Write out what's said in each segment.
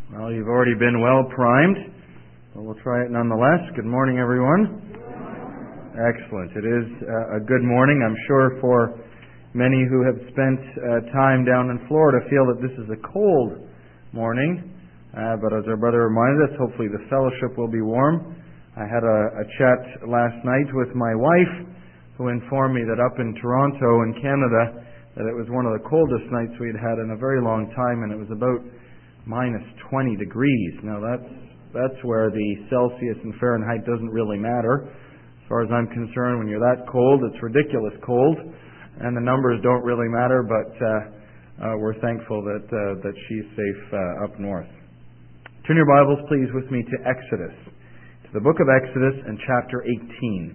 Well, you've already been well primed, but we'll try it nonetheless. Good morning, everyone. Excellent. It is a good morning. I'm sure for many who have spent time down in Florida feel that this is a cold morning, but as our brother reminded us, hopefully the fellowship will be warm. I had a chat last night with my wife, who informed me that up in Toronto in Canada, that it was one of the coldest nights we'd had in a very long time, and it was about minus 20 degrees. Now that's where the Celsius and Fahrenheit doesn't really matter. As far as I'm concerned, when you're that cold, it's ridiculous cold, and the numbers don't really matter, but we're thankful that she's safe up north. Turn your Bibles, please, with me to Exodus, to the book of Exodus and chapter 18.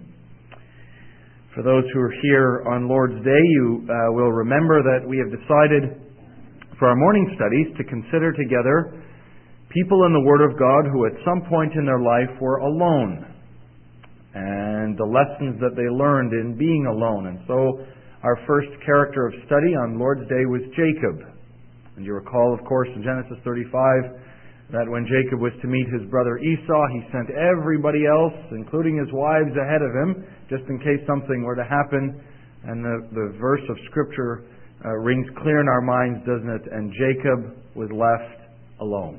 For those who are here on Lord's Day, you will remember that we have decided for our morning studies to consider together people in the Word of God who at some point in their life were alone, and the lessons that they learned in being alone. And so our first character of study on Lord's Day was Jacob. And you recall, of course, in Genesis 35, that when Jacob was to meet his brother Esau, he sent everybody else, including his wives, ahead of him, just in case something were to happen. And the verse of Scripture rings clear in our minds, doesn't it? And Jacob was left alone.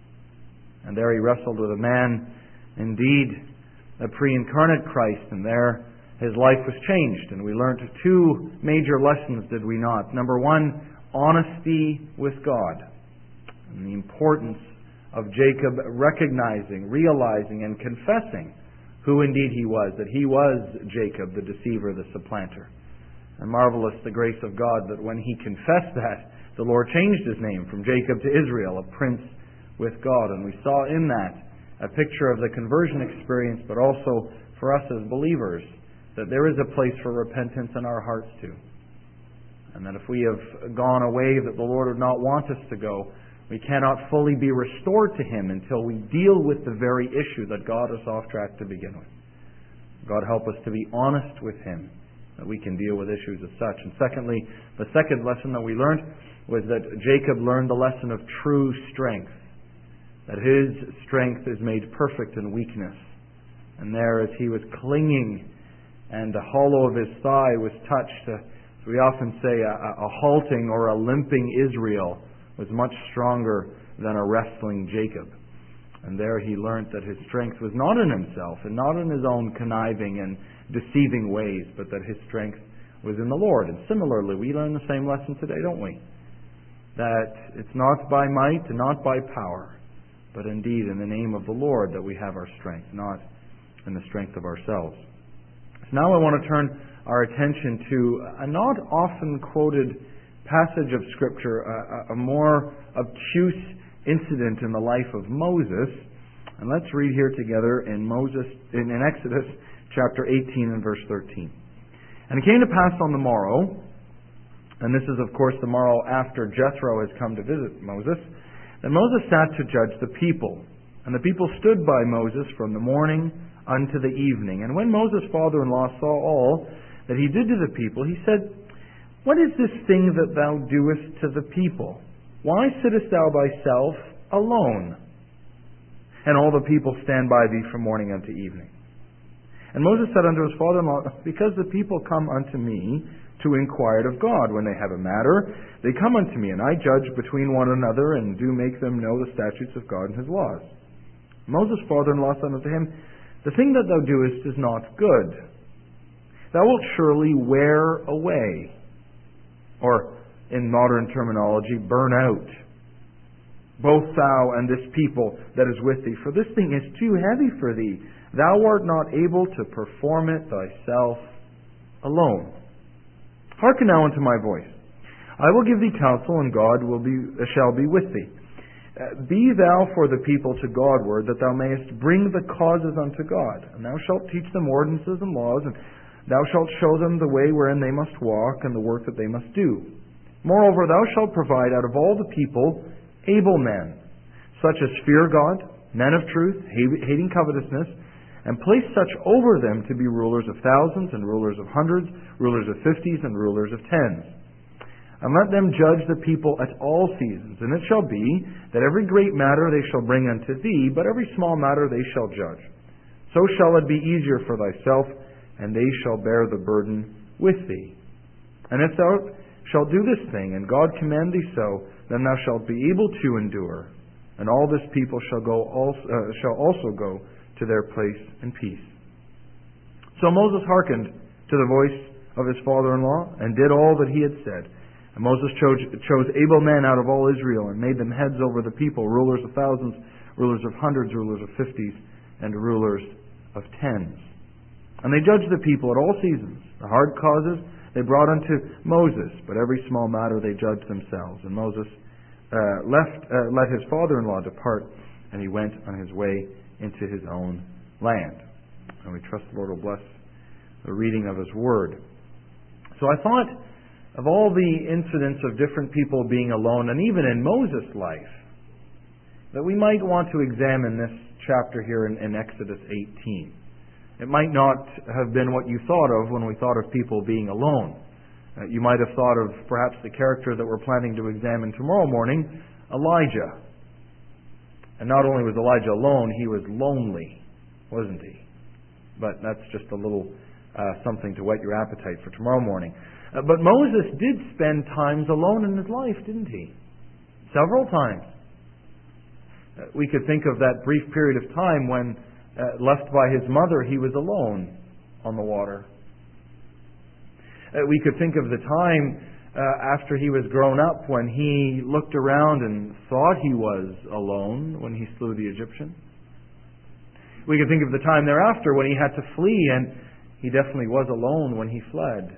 And there he wrestled with a man, indeed, a pre-incarnate Christ, and there his life was changed. And we learned two major lessons, did we not? Number one, honesty with God, and the importance of Jacob recognizing, realizing, and confessing who indeed he was, that he was Jacob, the deceiver, the supplanter. And marvelous the grace of God that when he confessed that, the Lord changed his name from Jacob to Israel, a prince with God. And we saw in that a picture of the conversion experience, but also for us as believers, that there is a place for repentance in our hearts too. And that if we have gone a way that the Lord would not want us to go, we cannot fully be restored to Him until we deal with the very issue that got us off track to begin with. God help us to be honest with Him, that we can deal with issues as such. And secondly, the second lesson that we learned was that Jacob learned the lesson of true strength, that his strength is made perfect in weakness. And there, as he was clinging and the hollow of his thigh was touched, as we often say, a halting or a limping Israel was much stronger than a wrestling Jacob. And there he learnt that his strength was not in himself and not in his own conniving and deceiving ways, but that his strength was in the Lord. And similarly, we learn the same lesson today, don't we? That it's not by might and not by power, but indeed in the name of the Lord that we have our strength, not in the strength of ourselves. So now I want to turn our attention to a not often quoted passage of Scripture, a more obtuse incident in the life of Moses. And let's read here together in Exodus chapter 18 and verse 13. And it came to pass on the morrow, and this is of course the morrow after Jethro has come to visit Moses, that Moses sat to judge the people. And the people stood by Moses from the morning unto the evening. And when Moses' father-in-law saw all that he did to the people, he said, What is this thing that thou doest to the people? Why sittest thou thyself alone? And all the people stand by thee from morning unto evening. And Moses said unto his father-in-law, Because the people come unto me to inquire of God. When they have a matter, they come unto me, and I judge between one another, and do make them know the statutes of God and His laws. Moses' father-in-law said unto him, The thing that thou doest is not good. Thou wilt surely wear away, or in modern terminology, burn out, both thou and this people that is with thee. For this thing is too heavy for thee. Thou art not able to perform it thyself alone. Hearken now unto my voice. I will give thee counsel, and God shall be with thee. Be thou for the people to Godward, that thou mayest bring the causes unto God. And thou shalt teach them ordinances and laws, and thou shalt show them the way wherein they must walk, and the work that they must do. Moreover, thou shalt provide out of all the people able men, such as fear God, men of truth, hating covetousness, and place such over them to be rulers of thousands, and rulers of hundreds, rulers of fifties, and rulers of tens. And let them judge the people at all seasons. And it shall be that every great matter they shall bring unto thee, but every small matter they shall judge. So shall it be easier for thyself, and they shall bear the burden with thee. And if thou shalt do this thing, and God command thee so, then thou shalt be able to endure, and all this people shall also go to their place in peace. So Moses hearkened to the voice of his father-in-law, and did all that he had said. And Moses chose able men out of all Israel, and made them heads over the people, rulers of thousands, rulers of hundreds, rulers of 50s, and rulers of 10s. And they judged the people at all seasons. The hard causes they brought unto Moses, but every small matter they judged themselves. And Moses let his father-in-law depart, and he went on his way into his own land. And we trust the Lord will bless the reading of his word. So I thought, of all the incidents of different people being alone, and even in Moses' life, that we might want to examine this chapter here in Exodus 18. It might not have been what you thought of when we thought of people being alone. You might have thought of perhaps the character that we're planning to examine tomorrow morning, Elijah. And not only was Elijah alone, he was lonely, wasn't he? But that's just a little something to whet your appetite for tomorrow morning. But Moses did spend times alone in his life, didn't he? Several times. We could think of that brief period of time when, left by his mother, he was alone on the water. We could think of the time after he was grown up when he looked around and thought he was alone when he slew the Egyptian. We could think of the time thereafter when he had to flee, and he definitely was alone when he fled.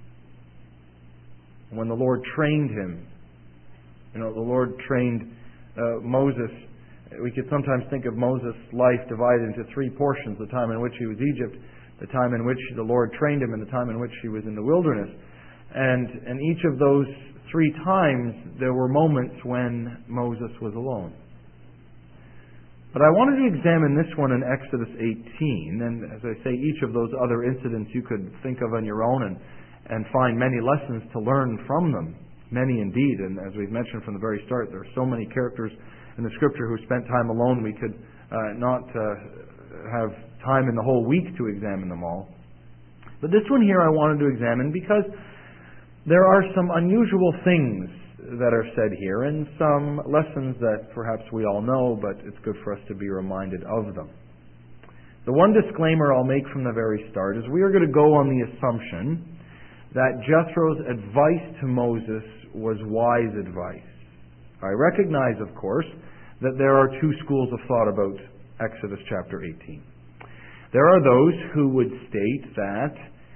When the Lord trained him. The Lord trained Moses. We could sometimes think of Moses' life divided into three portions: the time in which he was Egypt, the time in which the Lord trained him, and the time in which he was in the wilderness. And each of those three times, there were moments when Moses was alone. But I wanted to examine this one in Exodus 18, and as I say, each of those other incidents you could think of on your own and find many lessons to learn from them. Many indeed, and as we've mentioned from the very start, there are so many characters in the Scripture who spent time alone, we could not have time in the whole week to examine them all. But this one here I wanted to examine because there are some unusual things that are said here, and some lessons that perhaps we all know, but it's good for us to be reminded of them. The one disclaimer I'll make from the very start is we are going to go on the assumption that Jethro's advice to Moses was wise advice. I recognize, of course, that there are two schools of thought about Exodus chapter 18. There are those who would state that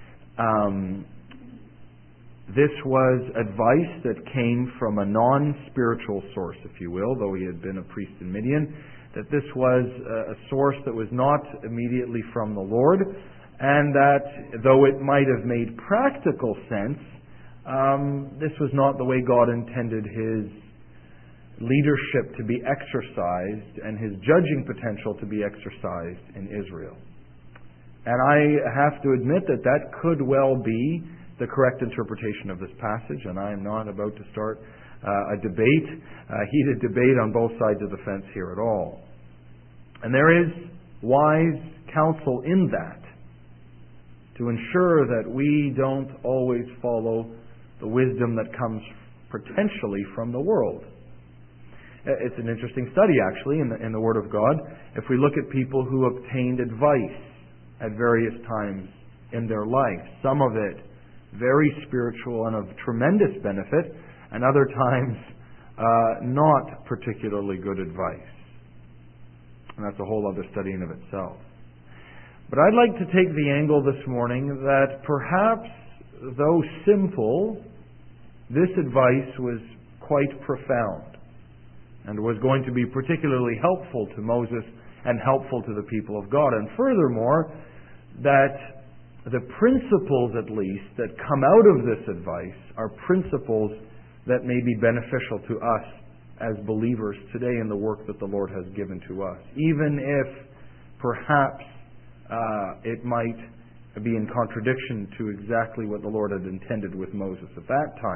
this was advice that came from a non-spiritual source, if you will, though he had been a priest in Midian, that this was a source that was not immediately from the Lord, and that though it might have made practical sense, this was not the way God intended his leadership to be exercised and his judging potential to be exercised in Israel. And I have to admit that that could well be the correct interpretation of this passage, and I am not about to start a heated debate on both sides of the fence here at all. And there is wise counsel in that, to ensure that we don't always follow the wisdom that comes potentially from the world. It's an interesting study, actually, in the Word of God. If we look at people who obtained advice at various times in their life, some of it very spiritual and of tremendous benefit, and other times not particularly good advice. And that's a whole other study in of itself. But I'd like to take the angle this morning that perhaps, though simple, this advice was quite profound and was going to be particularly helpful to Moses and helpful to the people of God. And furthermore, that the principles, at least, that come out of this advice are principles that may be beneficial to us as believers today in the work that the Lord has given to us, even if perhaps it might be in contradiction to exactly what the Lord had intended with Moses at that time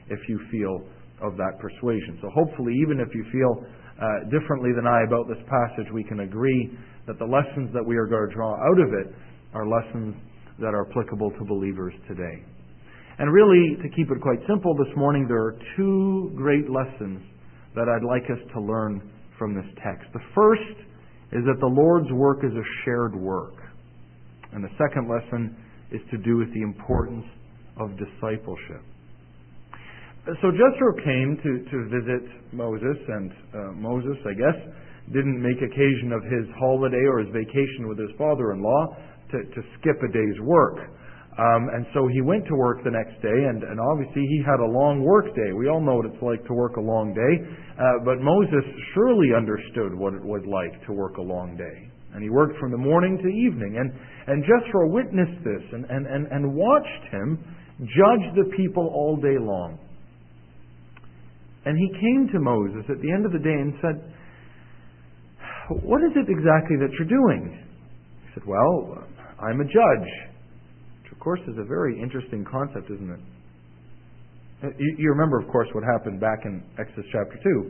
if you feel of that persuasion. So hopefully, even if you feel differently than I about this passage, we can agree that the lessons that we are going to draw out of it are lessons that are applicable to believers today. And really, to keep it quite simple this morning, there are two great lessons that I'd like us to learn from this text. The first is that the Lord's work is a shared work. And the second lesson is to do with the importance of discipleship. So Jethro came to visit Moses, and Moses, I guess, didn't make occasion of his holiday or his vacation with his father-in-law to skip a day's work. And so he went to work the next day, and obviously he had a long work day. We all know what it's like to work a long day, but Moses surely understood what it was like to work a long day. And he worked from the morning to evening. And Jethro witnessed this and watched him judge the people all day long. And he came to Moses at the end of the day and said, "What is it exactly that you're doing?" He said, "Well, I'm a judge." Which, of course, is a very interesting concept, isn't it? You remember, of course, what happened back in Exodus chapter 2.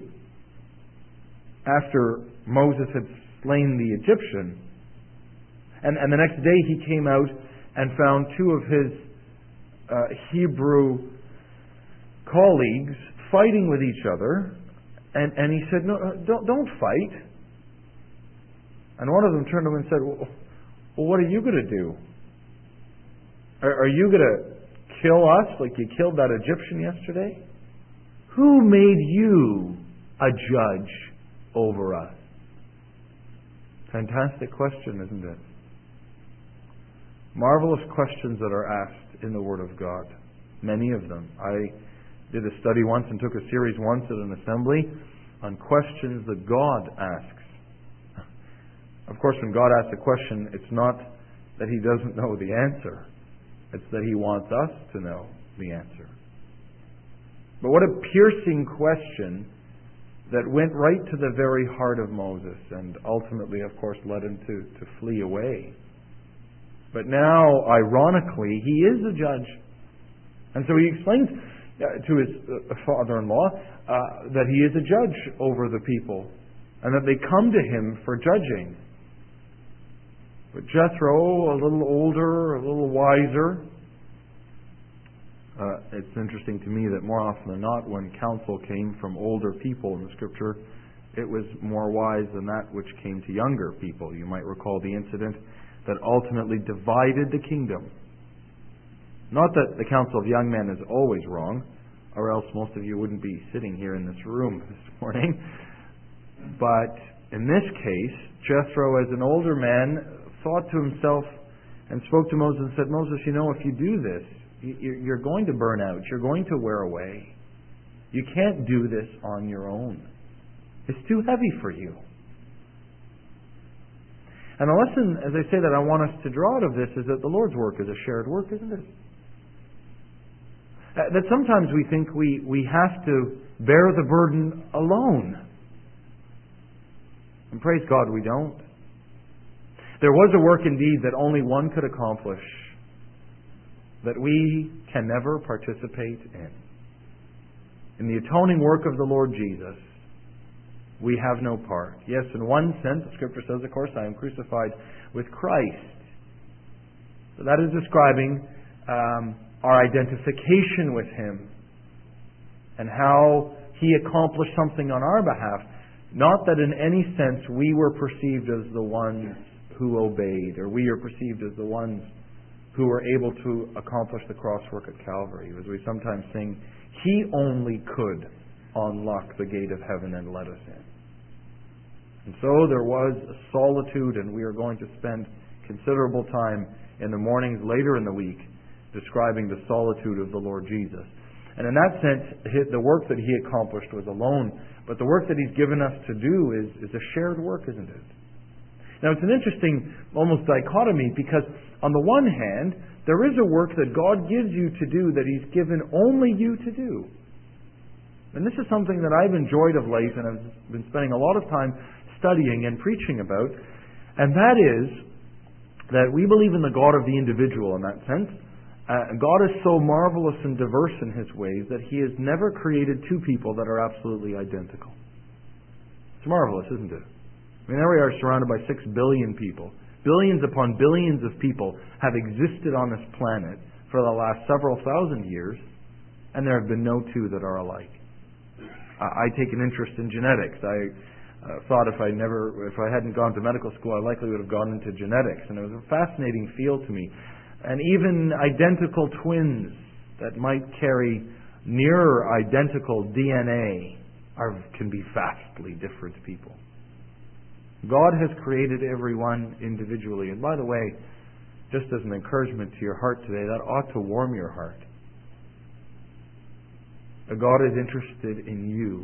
After Moses had slain the Egyptian, and the next day he came out and found two of his Hebrew colleagues fighting with each other, and he said, "No, don't fight." And one of them turned to him and said, "Well, what are you going to do? Are you going to kill us like you killed that Egyptian yesterday? Who made you a judge over us?" Fantastic question, isn't it? Marvelous questions that are asked in the Word of God. Many of them. I did a study once and took a series once at an assembly on questions that God asks. Of course, when God asks a question, it's not that He doesn't know the answer. It's that He wants us to know the answer. But what a piercing question that went right to the very heart of Moses and ultimately, of course, led him to flee away. But now, ironically, he is a judge. And so he explains to his father-in-law that he is a judge over the people and that they come to him for judging. But Jethro, a little older, a little wiser. It's interesting to me that more often than not, when counsel came from older people in the Scripture, it was more wise than that which came to younger people. You might recall the incident that ultimately divided the kingdom. Not that the counsel of young men is always wrong, or else most of you wouldn't be sitting here in this room this morning. But in this case, Jethro, as an older man, thought to himself and spoke to Moses and said, "Moses, you know, if you do this, you're going to burn out. You're going to wear away. You can't do this on your own. It's too heavy for you." And the lesson, as I say, that I want us to draw out of this is that the Lord's work is a shared work, isn't it? That sometimes we think we have to bear the burden alone. And praise God, we don't. There was a work indeed that only one could accomplish, that we can never participate in. In the atoning work of the Lord Jesus, we have no part. Yes, in one sense, the Scripture says, of course, I am crucified with Christ. So that is describing our identification with Him and how He accomplished something on our behalf. Not that in any sense we were perceived as the ones who obeyed, or we are perceived as the ones who were able to accomplish the cross work at Calvary. As we sometimes sing, He only could unlock the gate of heaven and let us in. And so there was a solitude, and we are going to spend considerable time in the mornings later in the week describing the solitude of the Lord Jesus. And in that sense, the work that He accomplished was alone, but the work that He's given us to do is a shared work, isn't it? Now, it's an interesting almost dichotomy, because on the one hand, there is a work that God gives you to do that He's given only you to do. And this is something that I've enjoyed of late, and I've been spending a lot of time studying and preaching about, and that is that we believe in the God of the individual in that sense, God is so marvelous and diverse in His ways that He has never created two people that are absolutely identical. It's marvelous, isn't it? I mean, there we are surrounded by 6 billion people. Billions upon billions of people have existed on this planet for the last several thousand years, and there have been no two that are alike. I take an interest in genetics. I thought if I hadn't gone to medical school, I likely would have gone into genetics, and it was a fascinating field to me. And even identical twins that might carry near identical DNA can be vastly different people. God has created everyone individually. And by the way, just as an encouragement to your heart today, that ought to warm your heart. God is interested in you.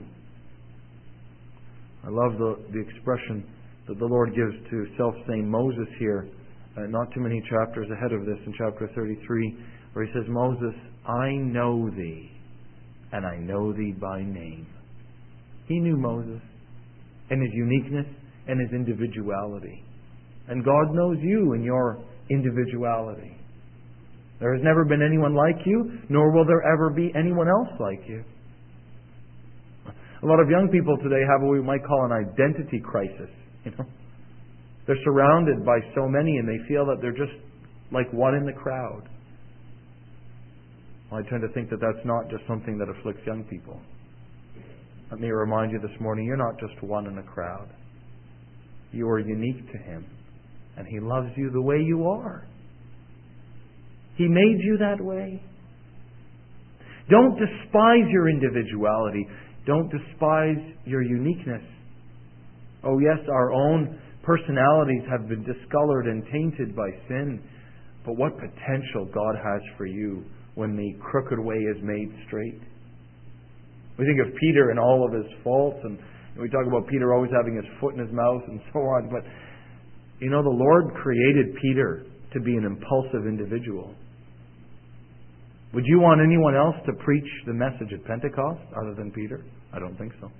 I love the expression that the Lord gives to self-same Moses here, not too many chapters ahead of this, in chapter 33, where He says, Moses, I know thee, and I know thee by name. He knew Moses and his uniqueness and his individuality. And God knows you and your individuality. There has never been anyone like you, nor will there ever be anyone else like you. A lot of young people today have what we might call an identity crisis. They're surrounded by so many and they feel that they're just like one in the crowd. Well, I tend to think that that's not just something that afflicts young people. Let me remind you this morning, you're not just one in a crowd. You are unique to Him, and He loves you the way you are. He made you that way. Don't despise your individuality. Don't despise your uniqueness. Oh yes, our own personalities have been discolored and tainted by sin, but what potential God has for you when the crooked way is made straight. We think of Peter and all of his faults, and we talk about Peter always having his foot in his mouth and so on, but the Lord created Peter to be an impulsive individual. Would you want anyone else to preach the message at Pentecost other than Peter? I don't think so.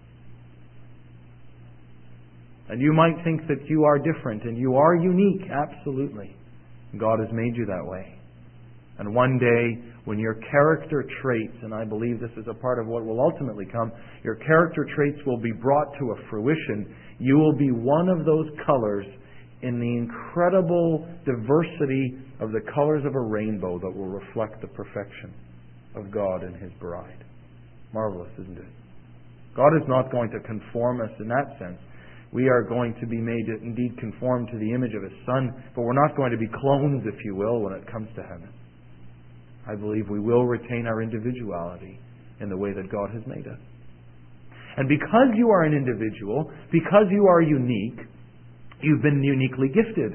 And you might think that you are different and you are unique, absolutely. God has made you that way. And one day, when your character traits, and I believe this is a part of what will ultimately come, your character traits will be brought to a fruition. You will be one of those colors in the incredible diversity of the colors of a rainbow that will reflect the perfection of God and His bride. Marvelous, isn't it? God is not going to conform us in that sense. We are going to be made to indeed conform to the image of His Son, but we're not going to be clones, if you will, when it comes to heaven. I believe we will retain our individuality in the way that God has made us. And because you are an individual, because you are unique, you've been uniquely gifted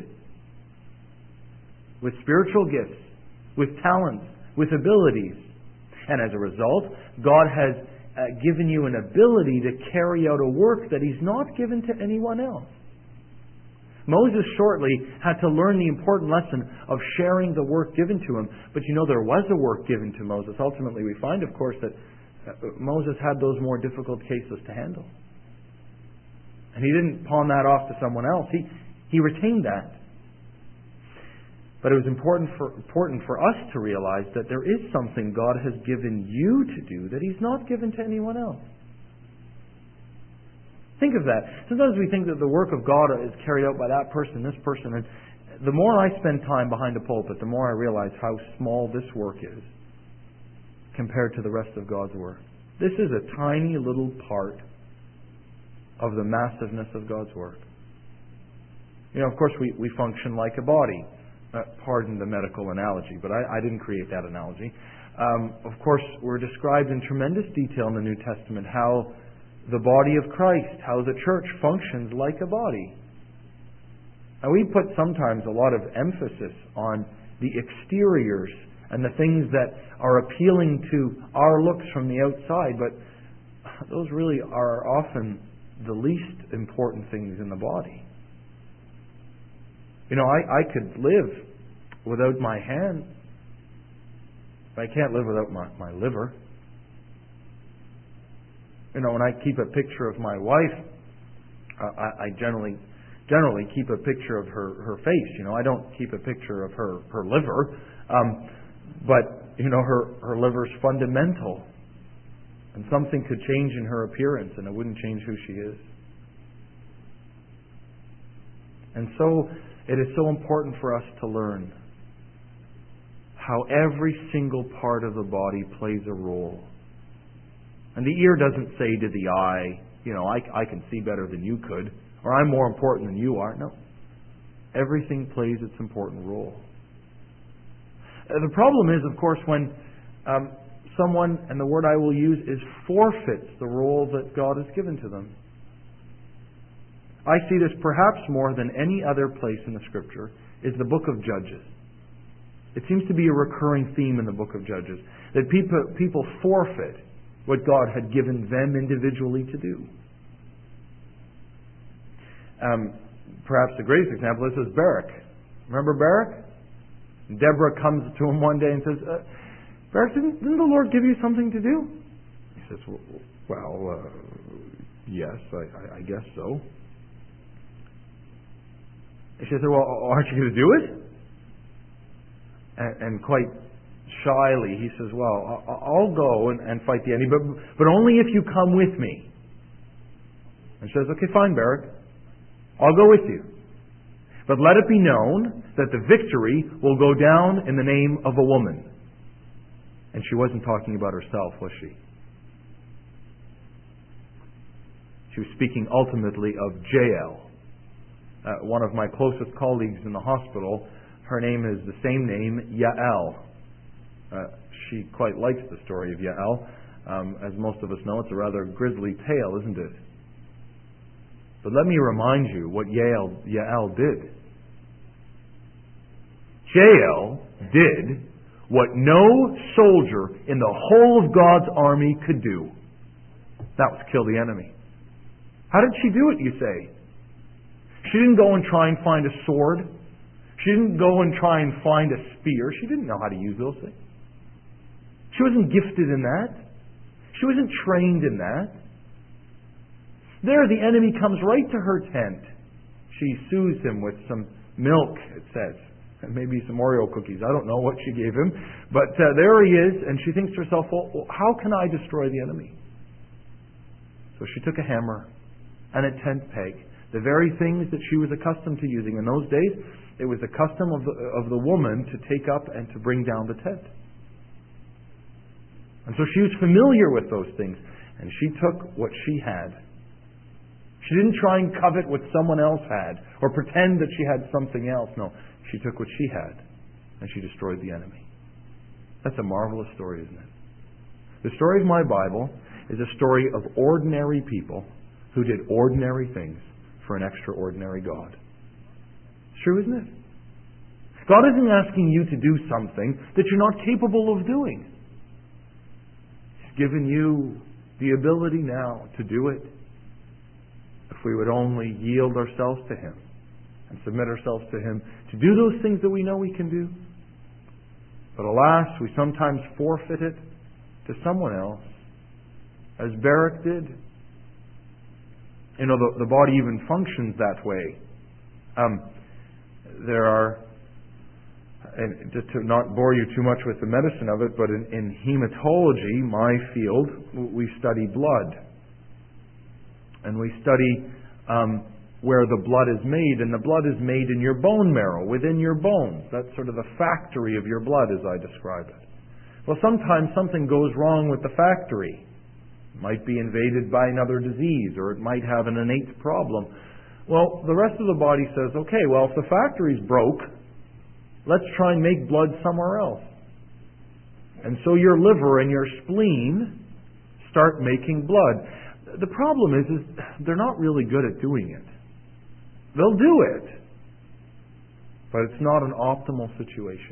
with spiritual gifts, with talents, with abilities. And as a result, God has given you an ability to carry out a work that He's not given to anyone else. Moses shortly had to learn the important lesson of sharing the work given to him. But there was a work given to Moses. Ultimately, we find, of course, that Moses had those more difficult cases to handle. And he didn't pawn that off to someone else. He retained that. But it was important for us to realize that there is something God has given you to do that He's not given to anyone else. Think of that. Sometimes we think that the work of God is carried out by that person, this person. And the more I spend time behind the pulpit, the more I realize how small this work is compared to the rest of God's work. This is a tiny little part of the massiveness of God's work. Of course, we function like a body. Pardon the medical analogy, but I didn't create that analogy. Of course, we're described in tremendous detail in the New Testament how the body of Christ, how the church functions like a body. And we put sometimes a lot of emphasis on the exteriors and the things that are appealing to our looks from the outside, but those really are often the least important things in the body. I could live without my hand, but I can't live without my liver. When I keep a picture of my wife, I generally keep a picture of her face. I don't keep a picture of her liver. But, her liver's fundamental. And something could change in her appearance, and it wouldn't change who she is. And so, it is so important for us to learn how every single part of the body plays a role. And the ear doesn't say to the eye, I can see better than you could, or I'm more important than you are. No. Everything plays its important role. The problem is, of course, when someone, and the word I will use is forfeits the role that God has given to them. I see this perhaps more than any other place in the Scripture is the book of Judges. It seems to be a recurring theme in the book of Judges, that people forfeit what God had given them individually to do. Perhaps the greatest example is Barak. Remember Barak? Deborah comes to him one day and says, Barak, didn't the Lord give you something to do? He says, yes, I guess so. She says, well, aren't you going to do it? And quite shyly, he says, well, I'll go and fight the enemy, but only if you come with me. And she says, okay, fine, Barak. I'll go with you. But let it be known that the victory will go down in the name of a woman. And she wasn't talking about herself, was she? She was speaking ultimately of Jael. One of my closest colleagues in the hospital, her name is the same name, Yael. She quite likes the story of Yael. As most of us know, it's a rather grisly tale, isn't it? But let me remind you what Yael did. Jael did what no soldier in the whole of God's army could do. That was kill the enemy. How did she do it, you say? She didn't go and try and find a sword. She didn't go and try and find a spear. She didn't know how to use those things. She wasn't gifted in that. She wasn't trained in that. There, the enemy comes right to her tent. She soothes him with some milk, it says, and maybe some Oreo cookies. I don't know what she gave him. But there he is, and she thinks to herself, well, how can I destroy the enemy? So she took a hammer and a tent peg, the very things that she was accustomed to using. In those days, it was the custom of the woman to take up and to bring down the tent. And so she was familiar with those things, and she took what she had. She didn't try and covet what someone else had or pretend that she had something else. No, she took what she had and she destroyed the enemy. That's a marvelous story, isn't it? The story of my Bible is a story of ordinary people who did ordinary things for an extraordinary God. It's true, isn't it? God isn't asking you to do something that you're not capable of doing. He's given you the ability now to do it. If we would only yield ourselves to Him and submit ourselves to Him to do those things that we know we can do. But alas, we sometimes forfeit it to someone else, as Barak did. The body even functions that way. There are, and just to not bore you too much with the medicine of it, but in hematology, my field, we study blood. And we study where the blood is made, and the blood is made in your bone marrow, within your bones. That's sort of the factory of your blood, as I describe it. Well, sometimes something goes wrong with the factory. It might be invaded by another disease, or it might have an innate problem. Well, the rest of the body says, okay, well, if the factory's broke, let's try and make blood somewhere else. And so your liver and your spleen start making blood. The problem is they're not really good at doing it. They'll do it, but it's not an optimal situation.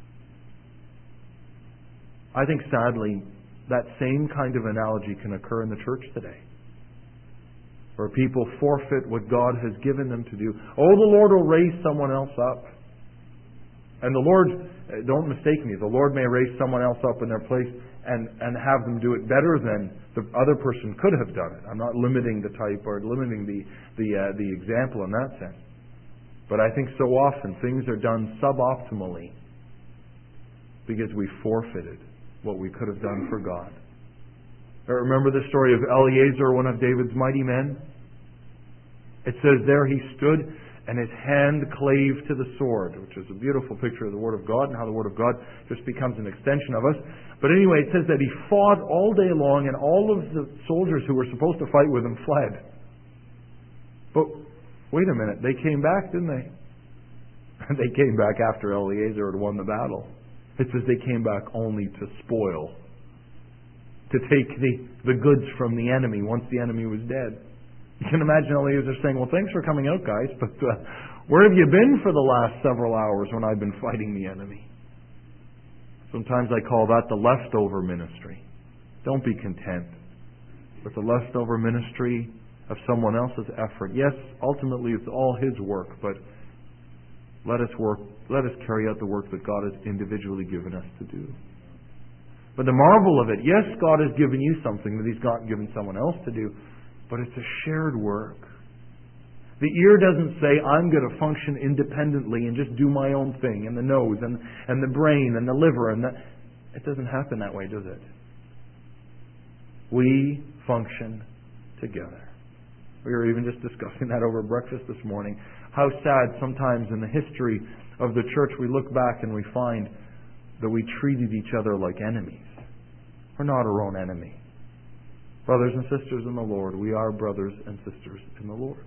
I think, sadly, that same kind of analogy can occur in the church today, where people forfeit what God has given them to do. Oh, the Lord will raise someone else up. And the Lord, don't mistake me, the Lord may raise someone else up in their place and have them do it better than the other person could have done it. I'm not limiting the type or limiting the example in that sense. But I think so often things are done suboptimally. because we forfeited what we could have done for God. Remember the story of Eleazar, one of David's mighty men? It says there he stood and his hand clave to the sword, which is a beautiful picture of the Word of God and how the Word of God just becomes an extension of us. But anyway, it says that he fought all day long and all of the soldiers who were supposed to fight with him fled. But wait a minute, they came back, didn't they? They came back after Eleazar had won the battle. It says they came back only to spoil, to take the goods from the enemy once the enemy was dead. You can imagine Eleazar saying, well, thanks for coming out, guys, but where have you been for the last several hours when I've been fighting the enemy? Sometimes I call that the leftover ministry. Don't be content with the leftover ministry of someone else's effort. Yes, ultimately it's all his work, but let us carry out the work that God has individually given us to do. But the marvel of it, yes, God has given you something that He's not given someone else to do, but it's a shared work. The ear doesn't say, I'm going to function independently and just do my own thing, and the nose, and the brain, and the liver, and that. It doesn't happen that way, does it? We function together. We were even just discussing that over breakfast this morning. How sad sometimes in the history of the church we look back and we find that we treated each other like enemies. We're not our own enemy. Brothers and sisters in the Lord, we are brothers and sisters in the Lord.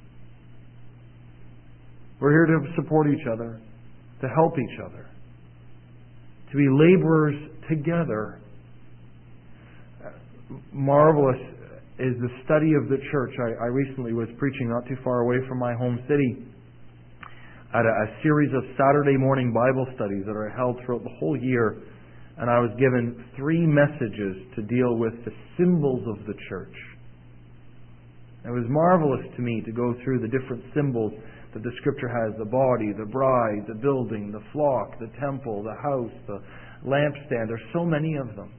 We're here to support each other, to help each other, to be laborers together. Marvelous is the study of the church. I recently was preaching not too far away from my home city at a series of Saturday morning Bible studies that are held throughout the whole year. And I was given 3 messages to deal with the symbols of the church. It was marvelous to me to go through the different symbols that the Scripture has: the body, the bride, the building, the flock, the temple, the house, the lampstand. There's so many of them.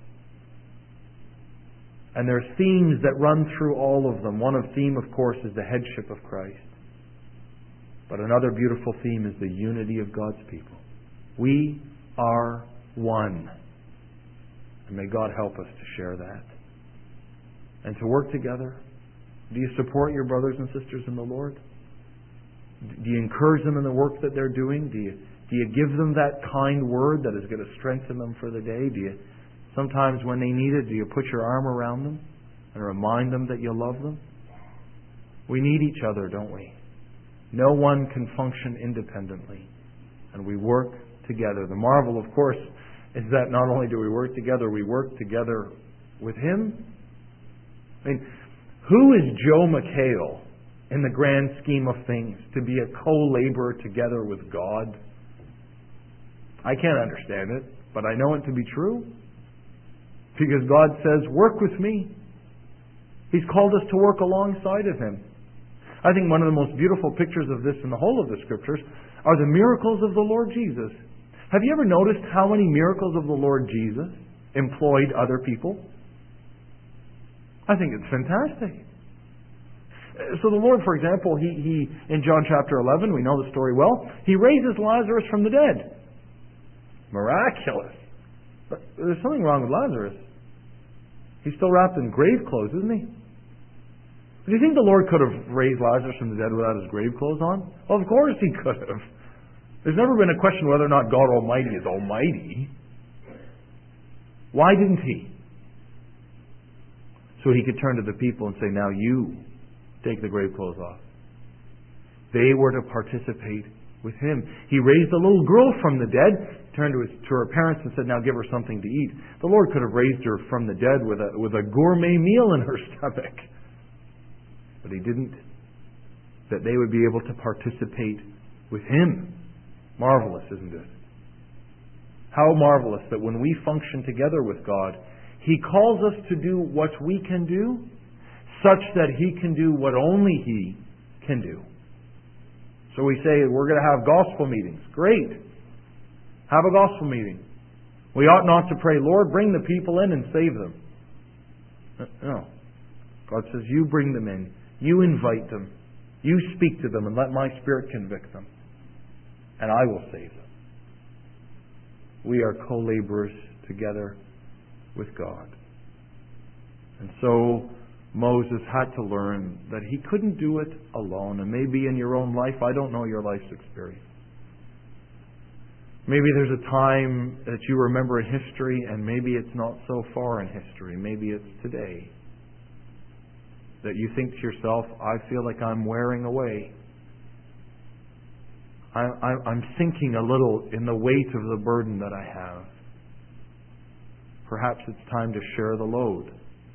And there are themes that run through all of them. One theme, of course, is the headship of Christ. But another beautiful theme is the unity of God's people. We are one. And may God help us to share that. And to work together. Do you support your brothers and sisters in the Lord? Do you encourage them in the work that they're doing? Do you give them that kind word that is going to strengthen them for the day? Do you, sometimes when they need it, do you put your arm around them and remind them that you love them? We need each other, don't we? No one can function independently. And we work together. The marvel, of course, is that not only do we work together with Him. I mean, who is Joe McHale in the grand scheme of things to be a co-laborer together with God? I can't understand it, but I know it to be true. Because God says, work with me. He's called us to work alongside of Him. I think one of the most beautiful pictures of this in the whole of the Scriptures are the miracles of the Lord Jesus. Have you ever noticed how many miracles of the Lord Jesus employed other people? I think it's fantastic. So the Lord, for example, he in John chapter 11, we know the story well, He raises Lazarus from the dead. Miraculous. But there's something wrong with Lazarus. He's still wrapped in grave clothes, isn't he? Do you think the Lord could have raised Lazarus from the dead without his grave clothes on? Well, of course He could have. There's never been a question whether or not God Almighty is almighty. Why didn't He? So He could turn to the people and say, now you take the grave clothes off. They were to participate with Him. He raised a little girl from the dead, turned to her parents and said, now give her something to eat. The Lord could have raised her from the dead with a gourmet meal in her stomach. But He didn't. That they would be able to participate with Him. Marvelous, isn't it? How marvelous that when we function together with God, He calls us to do what we can do, such that He can do what only He can do. So we say, we're going to have gospel meetings. Great. Have a gospel meeting. We ought not to pray, Lord, bring the people in and save them. No. God says, you bring them in. You invite them. You speak to them and let my Spirit convict them. And I will save them. we are co-laborers together with God. And so Moses had to learn that he couldn't do it alone. And maybe in your own life, I don't know your life's experience. Maybe there's a time that you remember in history, and maybe it's not so far in history. Maybe it's today. That you think to yourself, I feel like I'm wearing away. I'm sinking a little in the weight of the burden that I have. Perhaps it's time to share the load.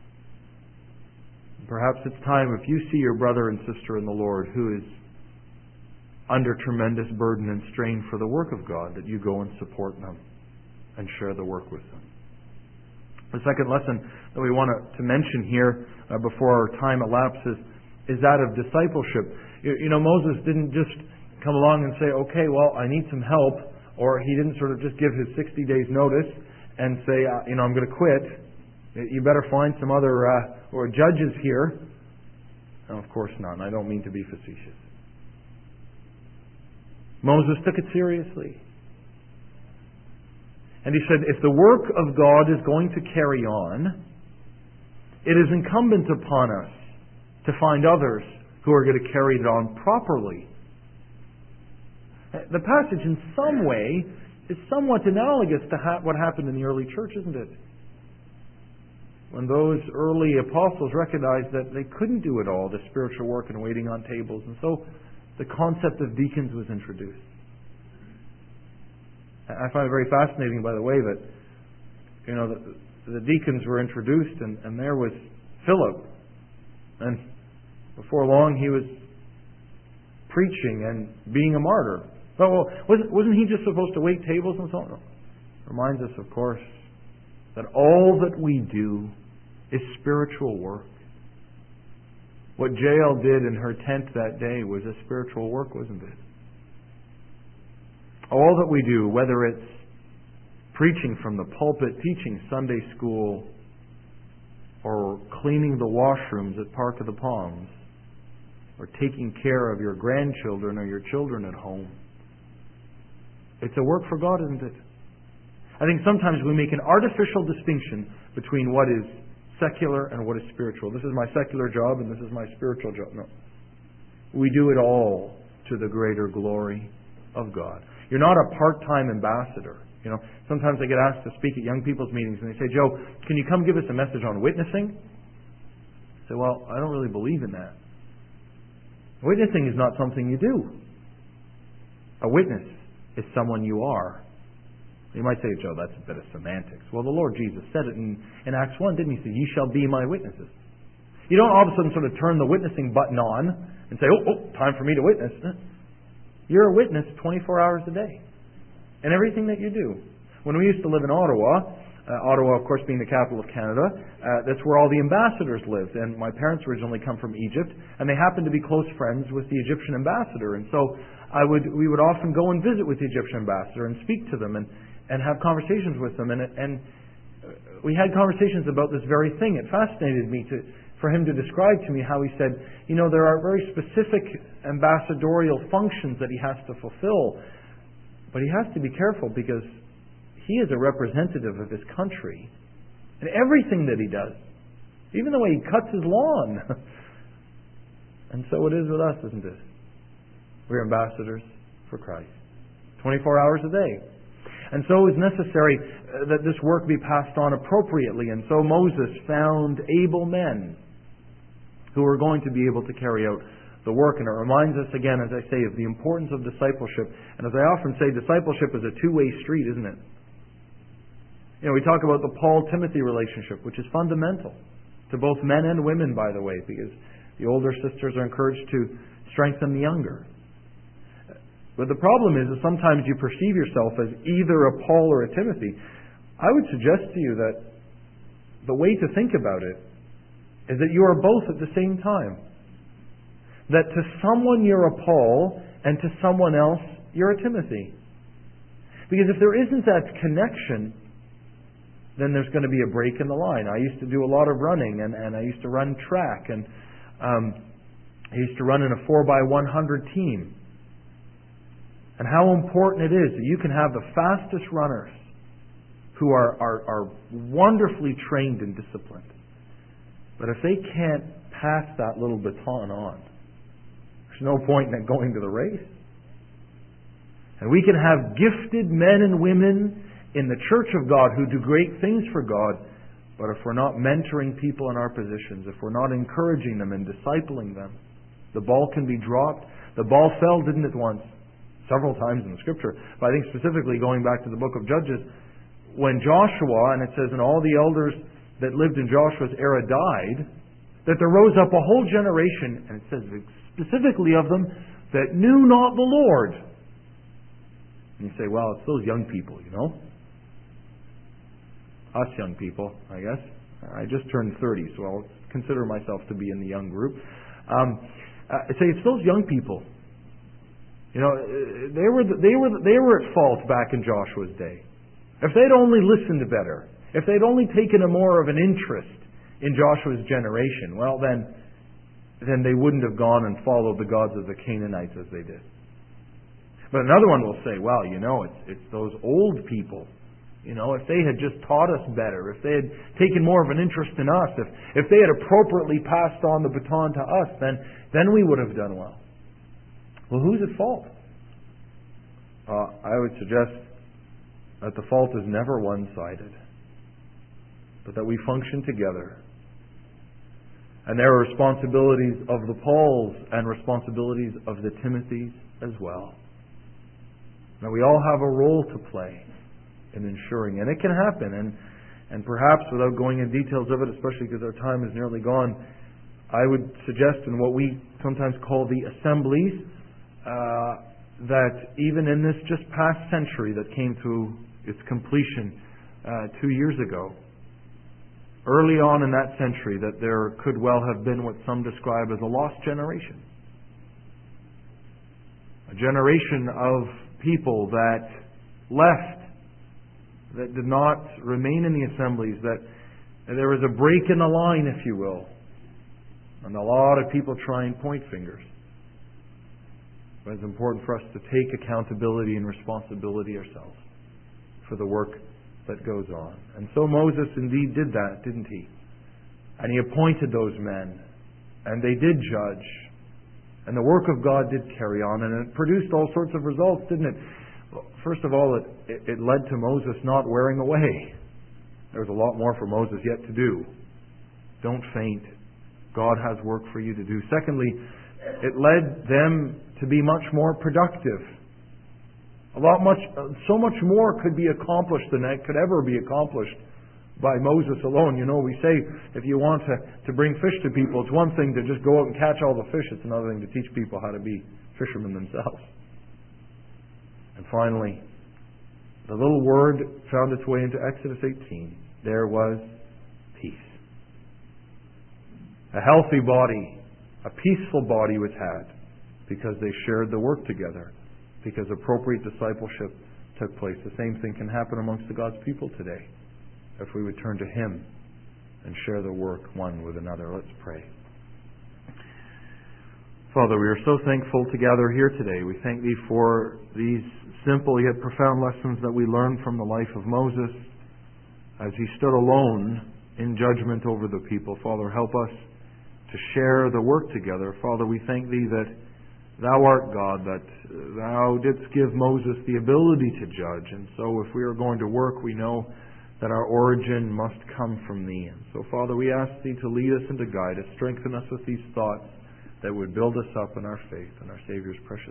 Perhaps it's time, if you see your brother and sister in the Lord who is under tremendous burden and strain for the work of God, that you go and support them and share the work with them. The second lesson that we want to mention here before our time elapses is that of discipleship. You know, Moses didn't just come along and say, okay, well, I need some help, or he didn't sort of just give his 60 days notice and say, I'm going to quit. You better find some other or judges here. No, of course not. And I don't mean to be facetious. Moses took it seriously. And he said, if the work of God is going to carry on, it is incumbent upon us to find others who are going to carry it on properly. The passage in some way is somewhat analogous to what happened in the early church, isn't it? When those early apostles recognized that they couldn't do it all, the spiritual work and waiting on tables. And so the concept of deacons was introduced. I find it very fascinating, by the way, that the deacons were introduced, and there was Philip. And before long he was preaching and being a martyr. Well, wasn't he just supposed to wait tables and so on? Reminds us, of course, that all that we do is spiritual work. What Jael did in her tent that day was a spiritual work, wasn't it? All that we do, whether it's preaching from the pulpit, teaching Sunday school, or cleaning the washrooms at Park of the Palms, or taking care of your grandchildren or your children at home, it's a work for God, isn't it? I think sometimes we make an artificial distinction between what is secular and what is spiritual. This is my secular job and this is my spiritual job. No. We do it all to the greater glory of God. You're not a part-time ambassador. Sometimes I get asked to speak at young people's meetings and they say, Joe, can you come give us a message on witnessing? I say, well, I don't really believe in that. Witnessing is not something you do. A witness is someone you are. You might say, Joe, that's a bit of semantics. Well, the Lord Jesus said it in Acts 1, didn't he? He said, ye shall be my witnesses. You don't all of a sudden sort of turn the witnessing button on and say, time for me to witness. You're a witness 24 hours a day in everything that you do. When we used to live in Ottawa, Ottawa, of course, being the capital of Canada, that's where all the ambassadors lived. And my parents originally come from Egypt, and they happened to be close friends with the Egyptian ambassador. And so we would often go and visit with the Egyptian ambassador and speak to them and have conversations with them. And we had conversations about this very thing. It fascinated me for him to describe to me how he said, there are very specific ambassadorial functions that he has to fulfill. But he has to be careful because he is a representative of his country. And everything that he does, even the way he cuts his lawn. And so it is with us, isn't it? We're ambassadors for Christ. 24 hours a day. And so it was necessary that this work be passed on appropriately. And so Moses found able men who were going to be able to carry out the work. And it reminds us again, as I say, of the importance of discipleship. And as I often say, discipleship is a two-way street, isn't it? We talk about the Paul-Timothy relationship, which is fundamental to both men and women, by the way, because the older sisters are encouraged to strengthen the younger. But the problem is that sometimes you perceive yourself as either a Paul or a Timothy. I would suggest to you that the way to think about it is that you are both at the same time. That to someone you're a Paul, and to someone else you're a Timothy. Because if there isn't that connection, then there's going to be a break in the line. I used to do a lot of running, and I used to run track, and I used to run in a 4x100 team. And how important it is that you can have the fastest runners who are wonderfully trained and disciplined. But if they can't pass that little baton on, there's no point in going to the race. And we can have gifted men and women in the church of God who do great things for God, but if we're not mentoring people in our positions, if we're not encouraging them and discipling them, the ball can be dropped. The ball fell, didn't it, once? Several times in the Scripture. But I think specifically going back to the book of Judges, when Joshua, and it says, and all the elders that lived in Joshua's era died, that there rose up a whole generation, and it says specifically of them, that knew not the Lord. And you say, well, it's those young people, you know. Us young people, I guess. I just turned 30, so I'll consider myself to be in the young group. I say it's those young people. You know, they were at fault back in Joshua's day. If they'd only listened better, if they'd only taken a more of an interest in Joshua's generation, well then they wouldn't have gone and followed the gods of the Canaanites as they did. But another one will say, well, you know, it's those old people. You know, if they had just taught us better, if they had taken more of an interest in us, if they had appropriately passed on the baton to us, then we would have done well. Well, who's at fault? I would suggest that the fault is never one-sided, but that we function together. And there are responsibilities of the Pauls and responsibilities of the Timothys as well. Now, we all have a role to play in ensuring, and it can happen, and perhaps without going into details of it, especially because our time is nearly gone, I would suggest in what we sometimes call the assemblies, that even in this just past century that came to its completion 2 years ago, early on in that century, that there could well have been what some describe as a lost generation. A generation of people that left, that did not remain in the assemblies, that there was a break in the line, if you will, and a lot of people try and point fingers. But it's important for us to take accountability and responsibility ourselves for the work that goes on. And so Moses indeed did that, didn't he? And he appointed those men, and they did judge, and the work of God did carry on, and it produced all sorts of results, didn't it? First of all, it led to Moses not wearing away. There was a lot more for Moses yet to do. Don't faint. God has work for you to do. Secondly, it led them to be much more productive. So much more could be accomplished than that could ever be accomplished by Moses alone. You know, we say if you want to bring fish to people, it's one thing to just go out and catch all the fish. It's another thing to teach people how to be fishermen themselves. And finally, the little word found its way into Exodus 18. There was peace. A healthy body, a peaceful body was had because they shared the work together, because appropriate discipleship took place. The same thing can happen amongst the God's people today if we would turn to Him and share the work one with another. Let's pray. Father, we are so thankful to gather here today. We thank Thee for these simple yet profound lessons that we learn from the life of Moses as he stood alone in judgment over the people. Father, help us to share the work together. Father, we thank Thee that Thou art God, that Thou didst give Moses the ability to judge. And so if we are going to work, we know that our origin must come from Thee. And so, Father, we ask Thee to lead us and to guide us, strengthen us with these thoughts that would build us up in our faith and our Savior's precious